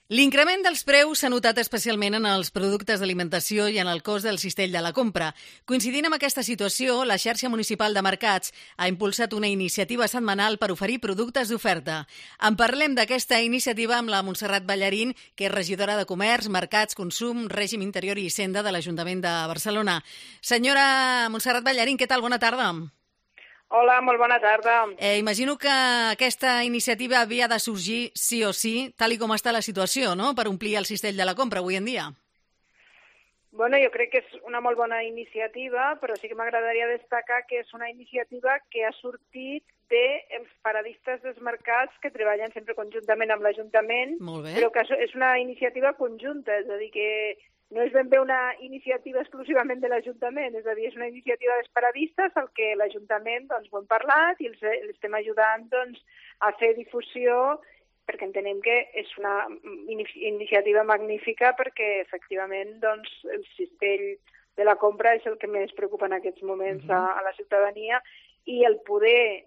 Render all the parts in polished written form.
L'increment dels preus s'ha notat especialment en els productes d'alimentació i en el cost del cistell de la compra. Coincidint amb aquesta situació, la xarxa municipal de mercats ha impulsat una iniciativa setmanal per oferir productes d'oferta. En parlem d'aquesta iniciativa amb la Montserrat Ballarín, que és regidora de Comerç, Mercats, Consum, Règim Interior i Hisenda de l'Ajuntament de Barcelona. Senyora Montserrat Ballarín, què tal? Bona tarda. Hola, molt bona tarda. Imagino que aquesta iniciativa havia de sorgir sí o sí, tal com està la situació, no?, per omplir el cistell de la compra avui en dia. Bueno, jo crec que és una molt bona iniciativa, però sí que m'agradaria destacar que és una iniciativa que ha sortit dels paradistes dels mercats que treballen sempre conjuntament amb l'Ajuntament, però que és una iniciativa conjunta, és a dir, que no és ben bé una iniciativa exclusivament de l'Ajuntament, és a dir, és una iniciativa dels paradistes, el que l'Ajuntament ho hem parlat i els estem ajudant a fer difusió, perquè entenem que és una iniciativa magnífica perquè efectivament el cistell de la compra és el que més preocupa en aquests moments a la ciutadania, i el poder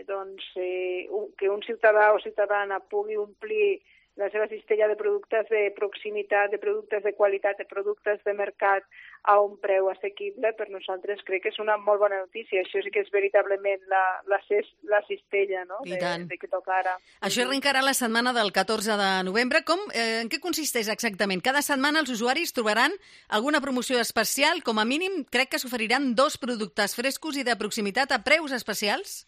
que un ciutadà o ciutadana pugui omplir la seva cistella de productes de proximitat, de productes de qualitat, de productes de mercat a un preu assequible, per nosaltres crec que és una molt bona notícia. Això sí que és veritablement la cistella, no?, de que toca ara. Això arrencarà la setmana del 14 de novembre. En què consisteix exactament? Cada setmana els usuaris trobaran alguna promoció especial? Com a mínim, crec que s'oferiran 2 productes frescos i de proximitat a preus especials?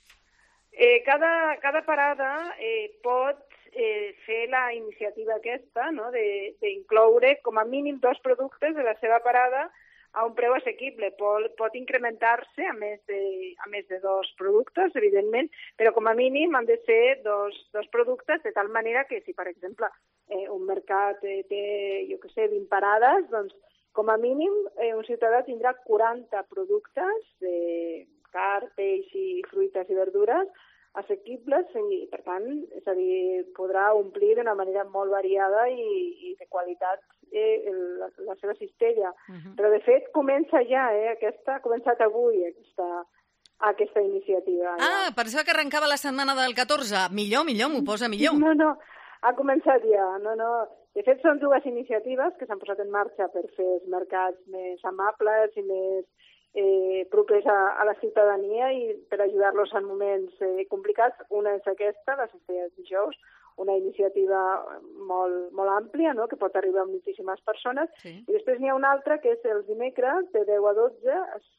Cada parada pot fer la iniciativa aquesta, no?, d'incloure com a mínim 2 productes de la seva parada a un preu assequible. Pot incrementar-se a més de 2 productes, evidentment, però com a mínim han de ser dos productes, de tal manera que si, per exemple, un mercat té, 20 parades, doncs com a mínim un ciutadà tindrà 40 productes de carn, peix i fruites i verdures assequibles i, per tant, és a dir, podrà omplir d'una manera molt variada i de qualitat la seva cistella. Però, de fet, comença ja, ha començat avui aquesta iniciativa. Pensava que arrencava la setmana del 14. Millor, m'ho posa millor. No, ha començat ja. No. De fet, són 2 iniciatives que s'han posat en marxa per fer els mercats més amables i més propers a la ciutadania i per ajudar-los en moments complicats. Una és aquesta, la cistella de dijous, una iniciativa molt, molt àmplia, no?, que pot arribar a moltíssimes persones. Sí. I després n'hi ha una altra que és els dimecres, de 10 a 12,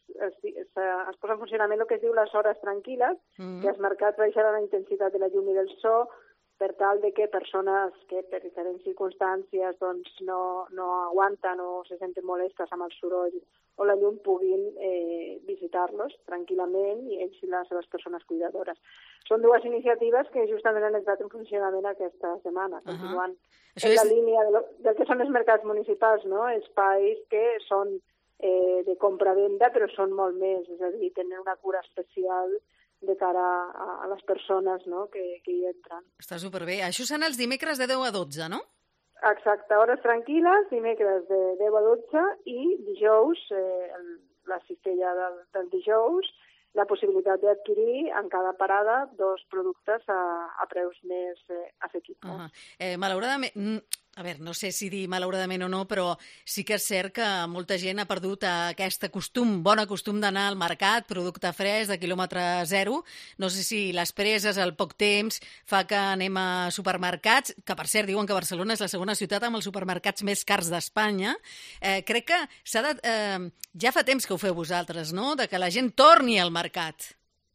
es posa en funcionament el que es diu les hores tranquil·les, que els mercats baixaran la intensitat de la llum i del so, per tal de que persones que per diferents circumstàncies no aguanten o se senten molestes amb el soroll o la llum puguin visitar-los tranquil·lament i ells i les seves persones cuidadores. Són 2 iniciatives que justament han entrat en funcionament aquesta setmana, continuant en la línia del que són els mercats municipals, no?, espais que són de compra-venda però són molt més, és a dir, tenen una cura especial de cara a les persones, no?, que hi entren. Està superbé. Això són els dimecres de 10 a 12, no? Exacte, hores tranquil·les, dimecres de 10 a 12 i dijous, la cistella del dijous, la possibilitat d'adquirir en cada parada 2 productes a preus més assequibles. Malauradament, no sé si dir malauradament o no, però sí que és cert que molta gent ha perdut aquest bon costum d'anar al mercat, producte fresc, de quilòmetre zero. No sé si les presses, el poc temps, fa que anem a supermercats, que per cert diuen que Barcelona és la segona ciutat amb els supermercats més cars d'Espanya. Crec que ja fa temps que ho feu vosaltres, no?, de que la gent torni al mercat.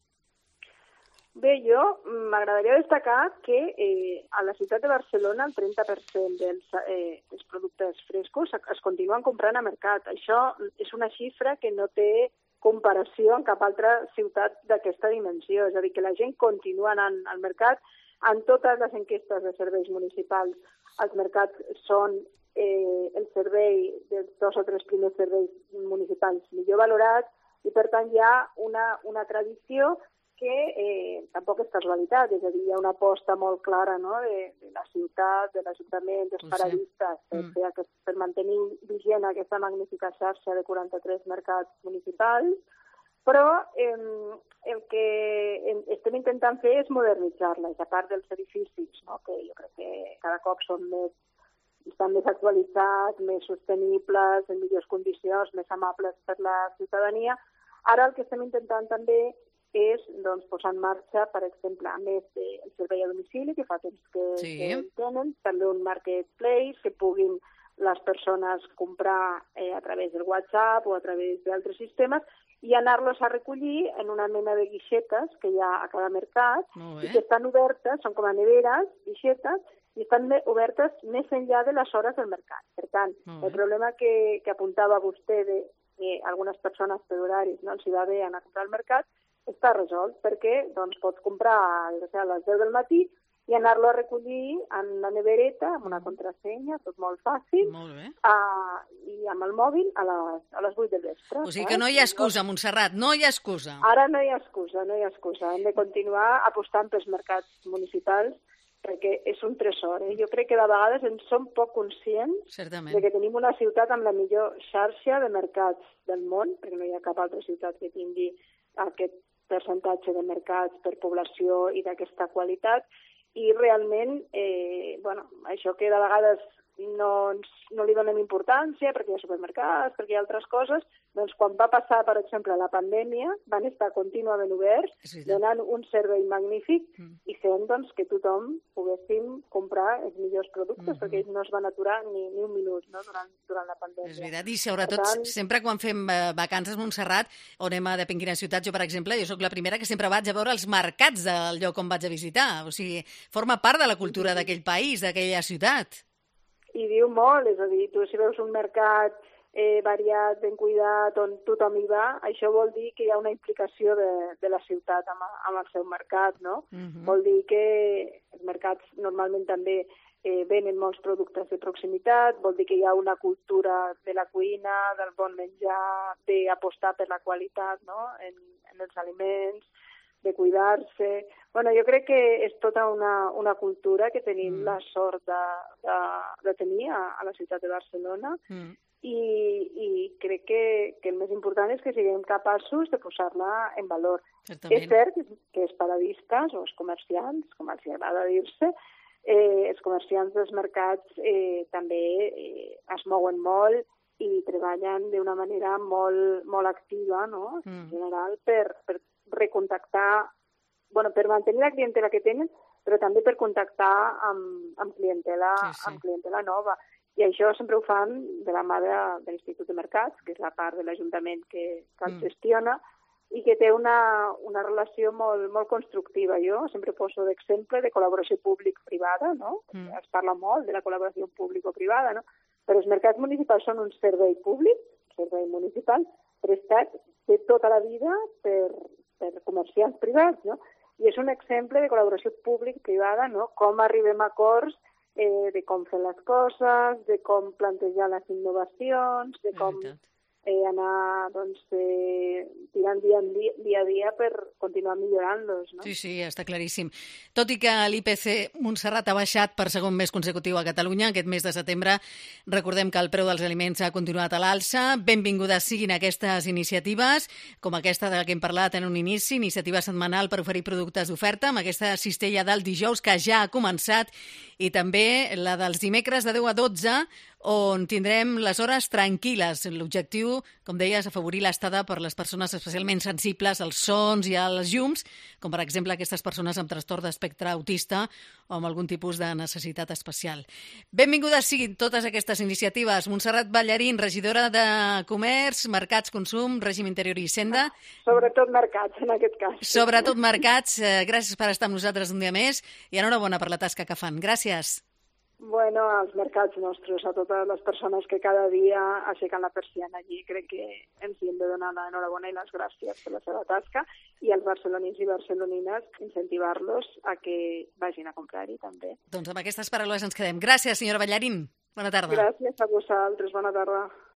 Bé, jo m'agradaria destacar que a la ciutat de Barcelona el 30% dels productes frescos es continuen comprant a mercat. Això és una xifra que no té comparació en cap altra ciutat d'aquesta dimensió. És a dir, que la gent continua anant al mercat. En totes les enquestes de serveis municipals, els mercats són el servei dels 2 o 3 primers serveis municipals millor valorats i, per tant, hi ha una tradició que tampoc és casualitat, és a dir, hi ha una aposta molt clara, no?, de la ciutat, de l'Ajuntament, dels paradistes, per mantenir vigent aquesta magnífica xarxa de 43 mercats municipals, però el que estem intentant fer és modernitzar-la, i a part dels edificis, no?, que jo crec que cada cop són estan més actualitzats, més sostenibles, en millors condicions, més amables per la ciutadania. Ara el que estem intentant també és posar en marxa, per exemple, a més del servei a domicili, que fa temps que tenen, també un marketplace que puguin les persones comprar a través del WhatsApp o a través d'altres sistemes i anar-los a recollir en una mena de guixetes que hi ha a cada mercat i que estan obertes, són com a neveres, guixetes, i estan obertes més enllà de les hores del mercat. Per tant, el problema que apuntava vostè de algunes persones per horaris no els hi va bé anar a comprar al mercat, està resolt, perquè pots comprar a les 10 del matí i anar-lo a recollir en la nevereta, amb una contrasenya, tot molt fàcil, i amb el mòbil a les 8 del vespre. O sigui que no hi ha excusa, Montserrat, no hi ha excusa. Ara no hi ha excusa, no hi ha excusa. Hem de continuar apostant pels mercats municipals, perquè és un tresor. Jo crec que de vegades en som poc conscients de que tenim una ciutat amb la millor xarxa de mercats del món, perquè no hi ha cap altra ciutat que tingui aquest percentatge de mercats per població i d'aquesta qualitat, i realment, això que de vegades no li donem importància perquè hi ha supermercats, perquè hi ha altres coses, doncs quan va passar, per exemple, la pandèmia, van estar contínuament oberts, donant un servei magnífic i fent que tothom poguéssim comprar els millors productes, perquè ells no es van aturar ni un minut durant la pandèmia. És veritat, i sobretot sempre quan fem vacances a Montserrat, o anem a depèn quina ciutat, jo per exemple, jo sóc la primera que sempre vaig a veure els mercats del lloc on vaig a visitar, o sigui, forma part de la cultura d'aquell país, d'aquella ciutat. I diu molt, és a dir, tu si veus un mercat variat, ben cuidat, on tothom hi va, això vol dir que hi ha una implicació de la ciutat amb el seu mercat, no? Vol dir que els mercats normalment també venen molts productes de proximitat, vol dir que hi ha una cultura de la cuina, del bon menjar, d'apostar per la qualitat, no?, en els aliments, de cuidar-se. Jo crec que és tota una cultura que tenim la sort de tenir a la ciutat de Barcelona i crec que el més important és que siguem capaços de posar-la en valor. És cert que els paradistes o els comerciants, com els agrada dir-se, els comerciants dels mercats també es mouen molt i treballen d'una manera molt, molt activa, no?, en general, per recontactar, per mantenir la clientela que tenen, però també per contactar amb clientela nova. I això sempre ho fan de la mà de l'Institut de Mercats, que és la part de l'Ajuntament que el gestiona, i que té una relació molt, molt constructiva. Jo sempre poso d'exemple de col·laboració públic-privada, no? Es parla molt de la col·laboració públic-privada, no? Però els mercats municipals són un servei públic, un servei municipal, prestat de tota la vida per comerciants privats, no? I és un exemple de col·laboració públic-privada, no? Com arribem a acords de com fer les coses, de com plantejar les innovacions, de com anar tirant dia a dia per continuar millorant-los, no? Sí, està claríssim. Tot i que l'IPC Montserrat ha baixat per segon mes consecutiu a Catalunya, aquest mes de setembre, recordem que el preu dels aliments ha continuat a l'alça. Benvingudes siguin aquestes iniciatives, com aquesta de la que hem parlat en un inici, iniciativa setmanal per oferir productes d'oferta, amb aquesta cistella del dijous que ja ha començat, i també la dels dimecres de 10 a 12, on tindrem les hores tranquil·les. L'objectiu, com deies, afavorir l'estada per les persones especialment sensibles als sons i als llums, com per exemple aquestes persones amb trastorn d'espectre autista o amb algun tipus de necessitat especial. Benvingudes siguin totes aquestes iniciatives. Montserrat Ballarín, regidora de Comerç, Mercats, Consum, Règim Interior i Hisenda. Sobretot mercats, en aquest cas. Sobretot mercats. Gràcies per estar amb nosaltres un dia més i enhorabona per la tasca que fan. Gràcies. Bueno, als mercats nostres, a totes les persones que cada dia aixequen la persiana allí, crec que ens hi hem de donar l'enhorabona i les gràcies per la seva tasca, i als barcelonins i barcelonines incentivar-los a que vagin a comprar-hi també. Doncs amb aquestes paraules ens quedem. Gràcies, senyora Ballarín. Bona tarda. Gràcies a vosaltres. Bona tarda.